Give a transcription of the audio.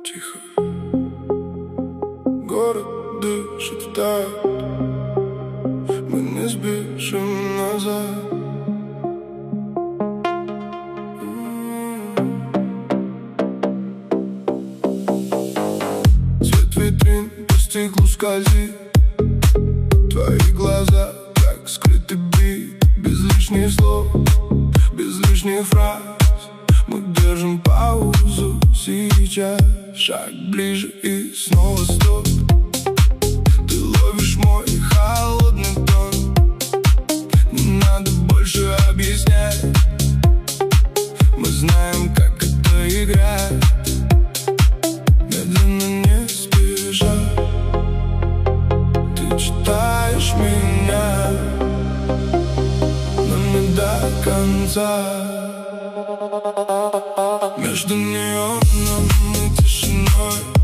Тихо. Город дышит вдаль, мы не спешим назад. Свет витрин по стеклу скользит, твои глаза как скрытый бит. Без лишних слов, без лишних фраз мы держим паузу сейчас. Шаг ближе и снова стоп. Ты ловишь мой холодный тон. Не надо больше объяснять, мы знаем, как это играть. Медленно, не спеша, ты читаешь меня, но не до конца. Между неоном и тишиной